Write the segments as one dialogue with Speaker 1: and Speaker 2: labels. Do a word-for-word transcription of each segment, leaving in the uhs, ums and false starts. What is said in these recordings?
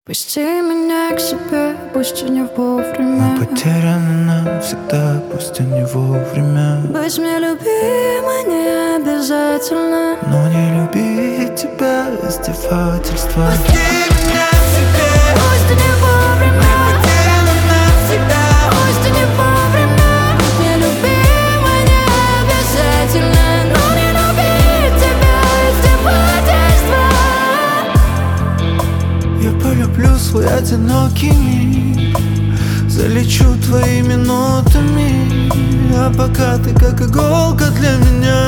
Speaker 1: Пусти меня к себе, пусть и не вовремя.
Speaker 2: Мы потеряны навсегда, пусть и не вовремя.
Speaker 1: Быть мне любимой не обязательно,
Speaker 2: но не любить тебя издевательство.
Speaker 1: Пусти меня к себе, пусть и не вовремя. Мы потеряны навсегда, пусть и не вовремя. Быть мне любимой не обязательно, но не любить тебя издевательство.
Speaker 2: Я полюблю свой одинокий миг, залечу твоими нотами, а пока ты как иголка для меня.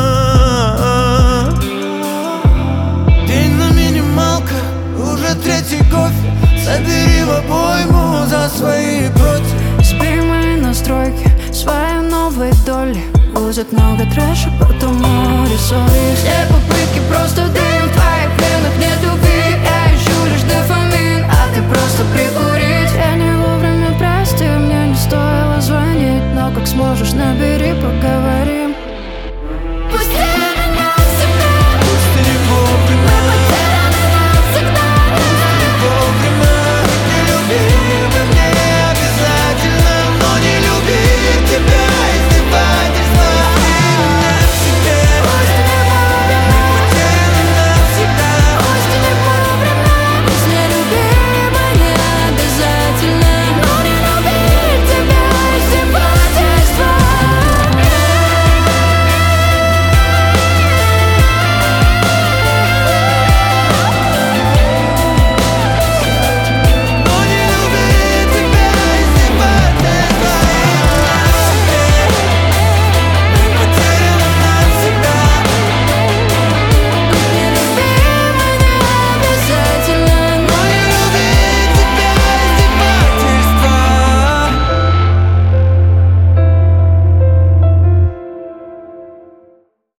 Speaker 2: День на минималках, уже третий кофе, собери в обойму за свои против.
Speaker 1: Сбери мои настройки, свои новые доли. Будет много трэша, потом море соли. Все попытки просто дым в твоих венах, нету.